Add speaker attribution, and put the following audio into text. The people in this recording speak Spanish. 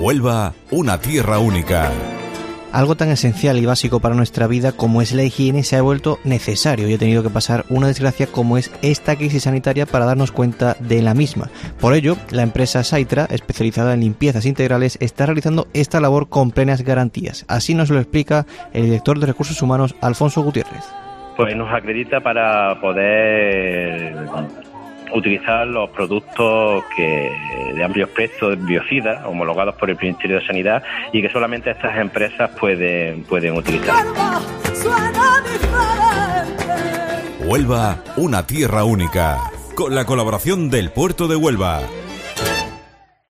Speaker 1: Huelva, una tierra única.
Speaker 2: Algo tan esencial y básico para nuestra vida como es la higiene se ha vuelto necesario y ha tenido que pasar una desgracia como es esta crisis sanitaria para darnos cuenta de la misma. Por ello, la empresa Saitra, especializada en limpiezas integrales, está realizando esta labor con plenas garantías. Así nos lo explica el director de Recursos Humanos, Alfonso Gutiérrez.
Speaker 3: Pues nos acredita para poder utilizar los productos de amplio espectro, biocidas, homologados por el Ministerio de Sanidad y que solamente estas empresas pueden utilizar.
Speaker 1: Huelva, una tierra única, con la colaboración del Puerto de Huelva.